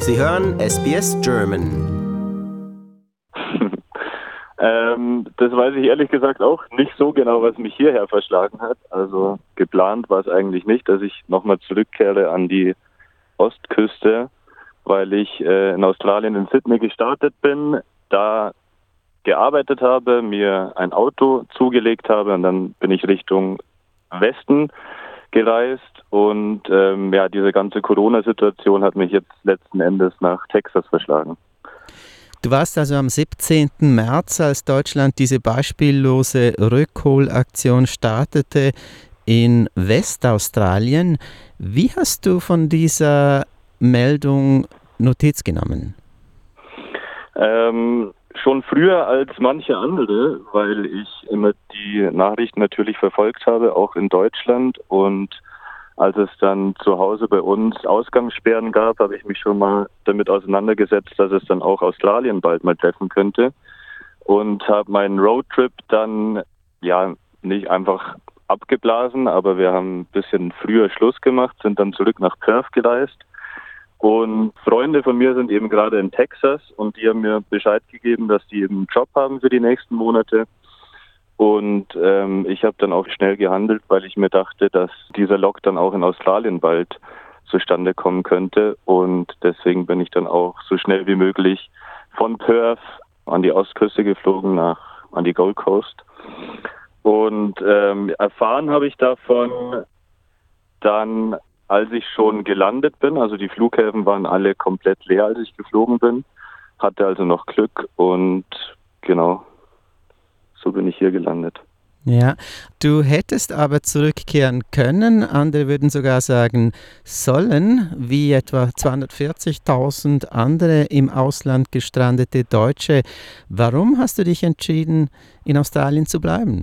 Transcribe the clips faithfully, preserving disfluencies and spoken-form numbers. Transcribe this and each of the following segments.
Sie hören S B S German. ähm, das weiß ich ehrlich gesagt auch nicht so genau, was mich hierher verschlagen hat. Also geplant war es eigentlich nicht, dass ich nochmal zurückkehre an die Ostküste, weil ich äh, in Australien in Sydney gestartet bin, da gearbeitet habe, mir ein Auto zugelegt habe und dann bin ich Richtung Westen gereist und ähm, ja, diese ganze Corona-Situation hat mich jetzt letzten Endes nach Texas verschlagen. Du warst also am siebzehnten März, als Deutschland diese beispiellose Rückholaktion startete, in Westaustralien. Wie hast du von dieser Meldung Notiz genommen? Ähm, schon früher als manche andere, weil ich immer die Nachrichten natürlich verfolgt habe, auch in Deutschland. Und als es dann zu Hause bei uns Ausgangssperren gab, habe ich mich schon mal damit auseinandergesetzt, dass es dann auch Australien bald mal treffen könnte. Und habe meinen Roadtrip dann, ja, nicht einfach abgeblasen, aber wir haben ein bisschen früher Schluss gemacht, sind dann zurück nach Perth gereist. Und Freunde von mir sind eben gerade in Texas und die haben mir Bescheid gegeben, dass die eben einen Job haben für die nächsten Monate. Und ähm, ich habe dann auch schnell gehandelt, weil ich mir dachte, dass dieser Lockdown auch in Australien bald zustande kommen könnte. Und deswegen bin ich dann auch so schnell wie möglich von Perth an die Ostküste geflogen, nach an die Gold Coast. Und ähm, erfahren habe ich davon dann, als ich schon gelandet bin. Also die Flughäfen waren alle komplett leer, als ich geflogen bin. Hatte also noch Glück und genau, so bin ich hier gelandet. Ja, du hättest aber zurückkehren können, andere würden sogar sagen sollen, wie etwa zweihundertvierzigtausend andere im Ausland gestrandete Deutsche. Warum hast du dich entschieden, in Australien zu bleiben?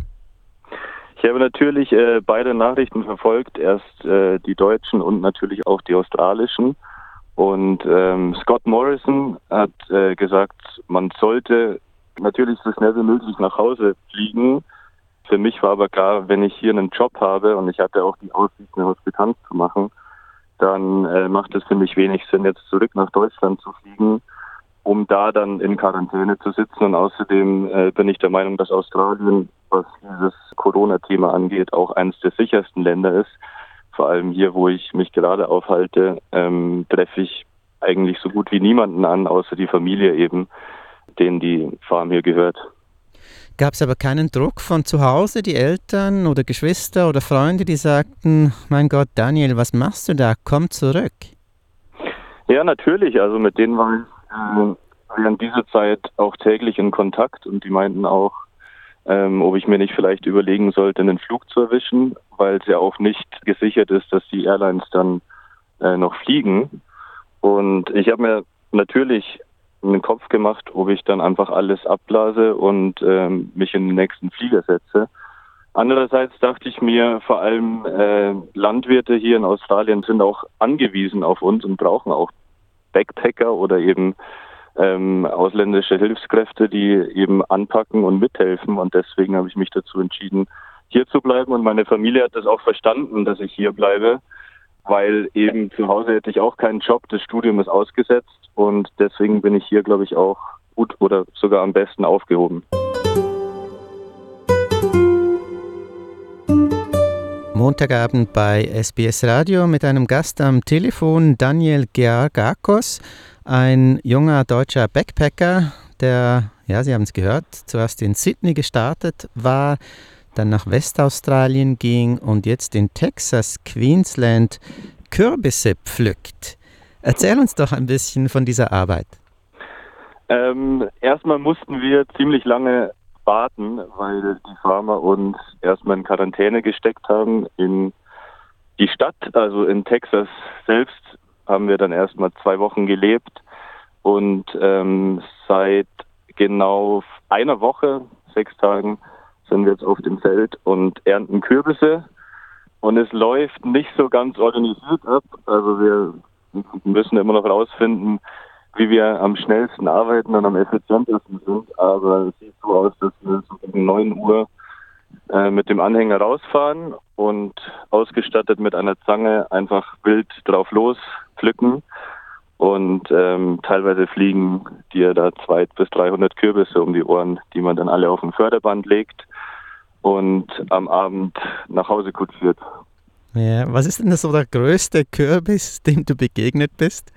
Ich habe natürlich äh, beide Nachrichten verfolgt, erst äh, die deutschen und natürlich auch die australischen. Und ähm, Scott Morrison hat äh, gesagt, man sollte natürlich so schnell wie möglich nach Hause fliegen. Für mich war aber klar, wenn ich hier einen Job habe und ich hatte auch die Aussicht, eine Hospitanz zu machen, dann äh, macht es für mich wenig Sinn, jetzt zurück nach Deutschland zu fliegen, um da dann in Quarantäne zu sitzen. Und außerdem äh, bin ich der Meinung, dass Australien, was dieses Corona-Thema angeht, auch eines der sichersten Länder ist. Vor allem hier, wo ich mich gerade aufhalte, ähm, treffe ich eigentlich so gut wie niemanden an, außer die Familie eben, denen die Farm hier gehört. Gab es aber keinen Druck von zu Hause, die Eltern oder Geschwister oder Freunde, die sagten, mein Gott, Daniel, was machst du da? Komm zurück. Ja, natürlich. Also mit denen war ich äh, während dieser Zeit auch täglich in Kontakt und die meinten auch, ähm, ob ich mir nicht vielleicht überlegen sollte, einen Flug zu erwischen, weil es ja auch nicht gesichert ist, dass die Airlines dann äh, noch fliegen. Und ich habe mir natürlich einen Kopf gemacht, ob ich dann einfach alles abblase und ähm, mich in den nächsten Flieger setze. Andererseits dachte ich mir, vor allem äh, Landwirte hier in Australien sind auch angewiesen auf uns und brauchen auch Backpacker oder eben ähm, ausländische Hilfskräfte, die eben anpacken und mithelfen. Und deswegen habe ich mich dazu entschieden, hier zu bleiben. Und meine Familie hat das auch verstanden, dass ich hier bleibe, weil eben zu Hause hätte ich auch keinen Job, das Studium ist ausgesetzt. Und deswegen bin ich hier, glaube ich, auch gut oder sogar am besten aufgehoben. Montagabend bei S B S Radio mit einem Gast am Telefon, Daniel Georgakos, ein junger deutscher Backpacker, der, ja, Sie haben es gehört, zuerst in Sydney gestartet war, dann nach Westaustralien ging und jetzt in Texas, Queensland Kürbisse pflückt. Erzähl uns doch ein bisschen von dieser Arbeit. Ähm, erstmal mussten wir ziemlich lange warten, weil die Farmer uns erstmal in Quarantäne gesteckt haben in die Stadt, also in Texas selbst haben wir dann erstmal zwei Wochen gelebt und ähm, seit genau einer Woche, sechs Tagen, sind wir jetzt auf dem Feld und ernten Kürbisse und es läuft nicht so ganz organisiert ab, also wir müssen immer noch rausfinden, wie wir am schnellsten arbeiten und am effizientesten sind, aber es sieht so aus, dass wir so gegen neun Uhr äh, mit dem Anhänger rausfahren und ausgestattet mit einer Zange einfach wild drauf los pflücken Und ähm, teilweise fliegen dir da zweihundert bis dreihundert Kürbisse um die Ohren, die man dann alle auf ein Förderband legt und am Abend nach Hause kutschiert. Ja, was ist denn so der größte Kürbis, dem du begegnet bist?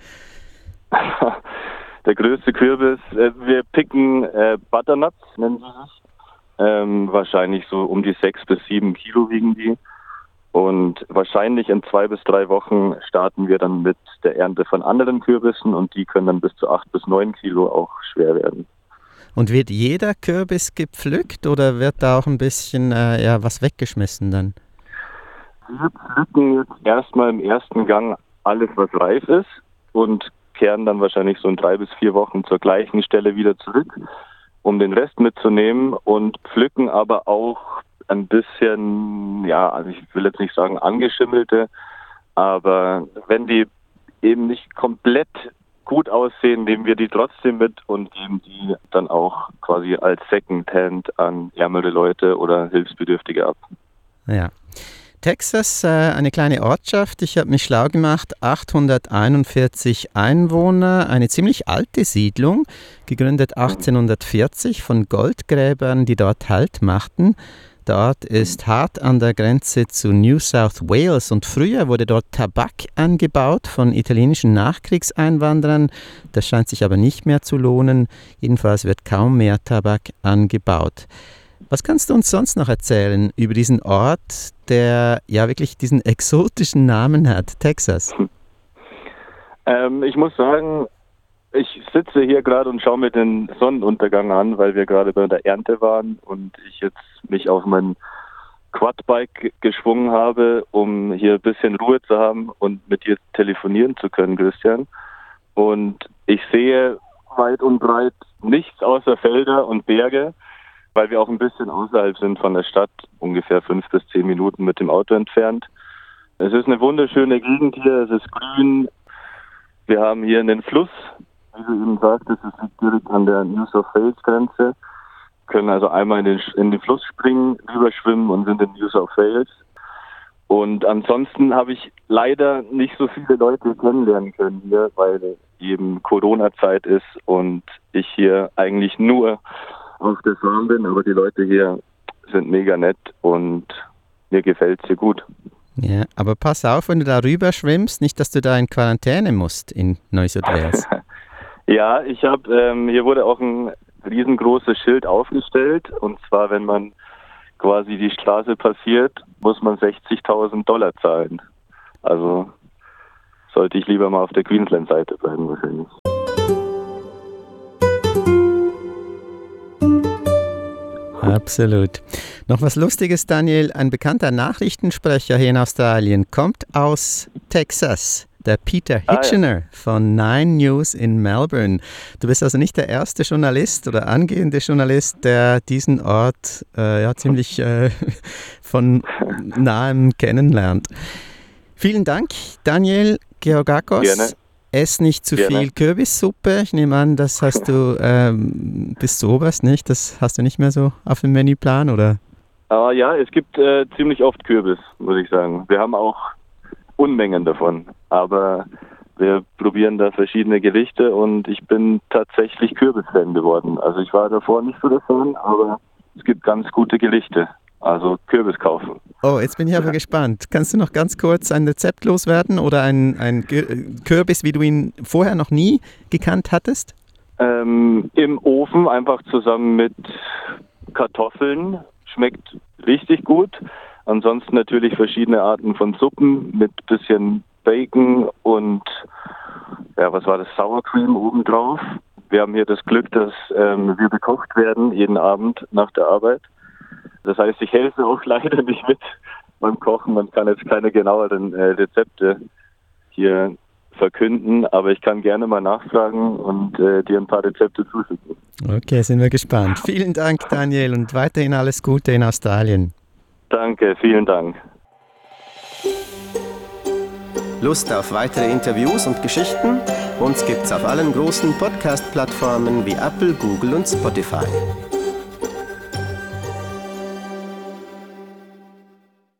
Der größte Kürbis, äh, wir picken äh, Butternuts, nennen sie sich. Ähm, wahrscheinlich so um die sechs bis sieben Kilo wiegen die. Und wahrscheinlich in zwei bis drei Wochen starten wir dann mit der Ernte von anderen Kürbissen und die können dann bis zu acht bis neun Kilo auch schwer werden. Und wird jeder Kürbis gepflückt oder wird da auch ein bisschen äh, ja, was weggeschmissen dann? Wir pflücken jetzt erstmal im ersten Gang alles, was reif ist und kehren dann wahrscheinlich so in drei bis vier Wochen zur gleichen Stelle wieder zurück, um den Rest mitzunehmen und pflücken aber auch ein bisschen, ja, also ich will jetzt nicht sagen angeschimmelte, aber wenn die eben nicht komplett gut aussehen, nehmen wir die trotzdem mit und geben die dann auch quasi als Secondhand an ärmere Leute oder Hilfsbedürftige ab. Ja. Texas, äh, eine kleine Ortschaft, ich habe mich schlau gemacht, achthunderteinundvierzig Einwohner, eine ziemlich alte Siedlung, gegründet achtzehnhundertvierzig von Goldgräbern, die dort Halt machten. Der Ort ist hart an der Grenze zu New South Wales und früher wurde dort Tabak angebaut von italienischen Nachkriegseinwanderern. Das scheint sich aber nicht mehr zu lohnen. Jedenfalls wird kaum mehr Tabak angebaut. Was kannst du uns sonst noch erzählen über diesen Ort, der ja wirklich diesen exotischen Namen hat, Texas? Ähm, ich muss sagen, ich sitze hier gerade und schaue mir den Sonnenuntergang an, weil wir gerade bei der Ernte waren und ich jetzt mich auf mein Quadbike geschwungen habe, um hier ein bisschen Ruhe zu haben und mit dir telefonieren zu können, Christian. Und ich sehe weit und breit nichts außer Felder und Berge, weil wir auch ein bisschen außerhalb sind von der Stadt, ungefähr fünf bis zehn Minuten mit dem Auto entfernt. Es ist eine wunderschöne Gegend hier, es ist grün. Wir haben hier einen Fluss, wie du eben sagtest, es liegt direkt an der New South Wales Grenze. Können also einmal in den, in den Fluss springen, rüberschwimmen und sind in New South Wales. Und ansonsten habe ich leider nicht so viele Leute kennenlernen können hier, weil eben Corona-Zeit ist und ich hier eigentlich nur auf der Farm bin, aber die Leute hier sind mega nett und mir gefällt es hier gut. Ja, aber pass auf, wenn du da rüber schwimmst, nicht, dass du da in Quarantäne musst in New South Wales. Ja, ich habe, ähm, hier wurde auch ein riesengroßes Schild aufgestellt und zwar, wenn man quasi die Straße passiert, muss man sechzigtausend Dollar zahlen. Also sollte ich lieber mal auf der Queensland-Seite bleiben wahrscheinlich. Absolut. Noch was Lustiges, Daniel. Ein bekannter Nachrichtensprecher hier in Australien kommt aus Texas. Der Peter Hitchener ah, ja. von Nine News in Melbourne. Du bist also nicht der erste Journalist oder angehende Journalist, der diesen Ort äh, ja, ziemlich äh, von nahem kennenlernt. Vielen Dank, Daniel Georgakos. Gerne. Ess nicht zu Gerne. viel Kürbissuppe. Ich nehme an, das hast du ähm, bis zu Oberst nicht. Das hast du nicht mehr so auf dem Menüplan, oder? Uh, ja, es gibt äh, ziemlich oft Kürbis, muss ich sagen. Wir haben auch Unmengen davon, aber wir probieren da verschiedene Gerichte und ich bin tatsächlich Kürbis-Fan geworden. Also ich war davor nicht so der Fan, aber es gibt ganz gute Gerichte. Also Kürbis kaufen. Oh, jetzt bin ich aber ja. gespannt. Kannst du noch ganz kurz ein Rezept loswerden oder ein, ein Kürbis, wie du ihn vorher noch nie gekannt hattest? Ähm, im Ofen einfach zusammen mit Kartoffeln. Schmeckt richtig gut. Ansonsten natürlich verschiedene Arten von Suppen mit bisschen Bacon und ja, was war das? Sour Cream obendrauf. Wir haben hier das Glück, dass ähm, wir bekocht werden jeden Abend nach der Arbeit. Das heißt, ich helfe auch leider nicht mit beim Kochen. Man kann jetzt keine genaueren äh, Rezepte hier verkünden, aber ich kann gerne mal nachfragen und äh, dir ein paar Rezepte zuschicken. Okay, sind wir gespannt. Vielen Dank, Daniel, und weiterhin alles Gute in Australien. Danke, vielen Dank. Lust auf weitere Interviews und Geschichten? Uns gibt's auf allen großen Podcast-Plattformen wie Apple, Google und Spotify.